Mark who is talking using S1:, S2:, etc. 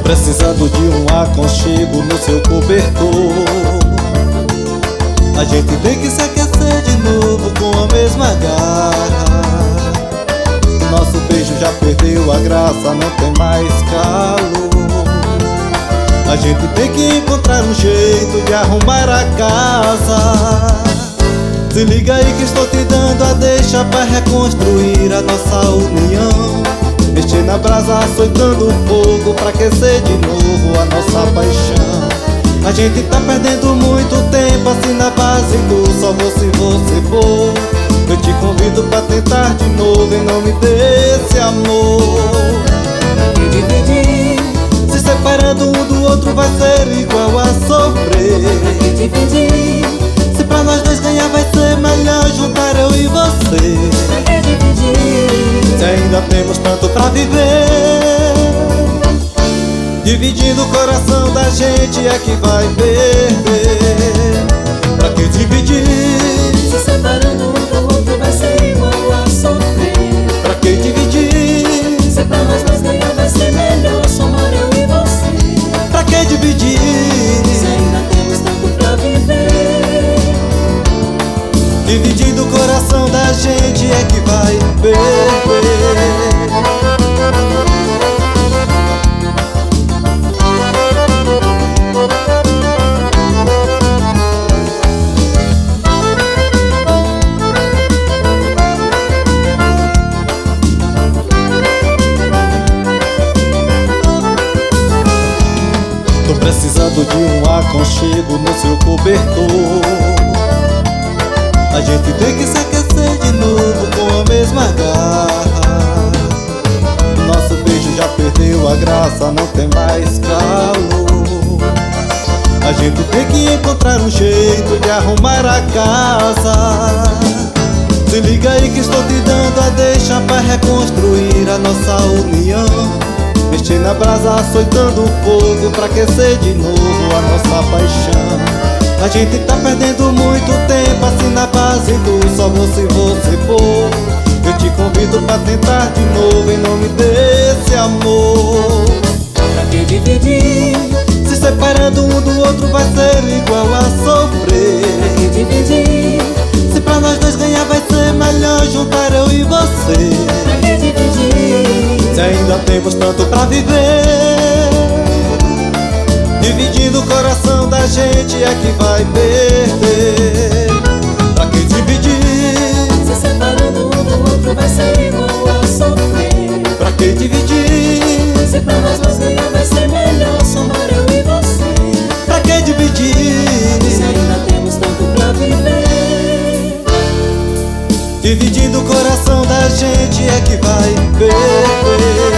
S1: precisando de um aconchego no seu cobertor. A gente tem que se aquecer de novo com a mesma garra. Nosso beijo já perdeu a graça, não tem mais calor. A gente tem que encontrar um jeito de arrumar a casa. Se liga aí que estou te dando a deixa pra reconstruir a nossa união. Mexer na brasa, açoitando o fogo pra aquecer de novo a nossa paixão. A gente tá perdendo muito tempo assim na base do só vou se você for. Eu te convido pra tentar de novo em nome desse amor.
S2: E dividir,
S1: se separando um do outro vai ser igual a sofrer.
S2: e dividir,
S1: Se pra nós dois ganhar vai ser melhor juntar eu e você.
S2: e dividir,
S1: Se ainda temos tanto pra viver, dividindo o coração da gente é que vai perder. Pra que dividir?
S2: se separando um do outro vai ser igual a sofrer.
S1: Pra que dividir?
S2: Se pra nós dois ganhar vai ser melhor somar eu e você.
S1: Pra que dividir?
S2: Se ainda temos tanto pra viver,
S1: Dividindo o coração da gente é que vai perder. Tô precisando de um aconchego no seu cobertor. A gente tem que se aquecer de novo com a mesma garra. Nosso beijo já perdeu a graça, não tem mais calor. A gente tem que encontrar um jeito de arrumar a casa. Se liga aí que estou te dando a deixa pra reconstruir a nossa união. Mexer na brasa, açoitando o fogo pra aquecer de novo a nossa paixão. A gente tá perdendo muito tempo assim na base do só vou se você for. Eu te convido pra tentar de novo em nome desse amor.
S2: pra que dividir,
S1: Se separando um do outro vai ser igual a sofrer.
S2: e dividir,
S1: Se pra nós dois ganhar vai ser melhor juntar eu e você.
S2: pra que dividir,
S1: Se ainda temos tanto pra viver, dividindo o coração da gente é que vai perder. Pra que dividir?
S2: se separando um do outro vai ser igual a sofrer.
S1: Pra que dividir?
S2: Se pra nós dois ganhar vai ser melhor somar eu e você.
S1: Pra que
S2: Se
S1: dividir?
S2: ainda temos tanto pra viver,
S1: Dividindo o coração da gente é que vai perder.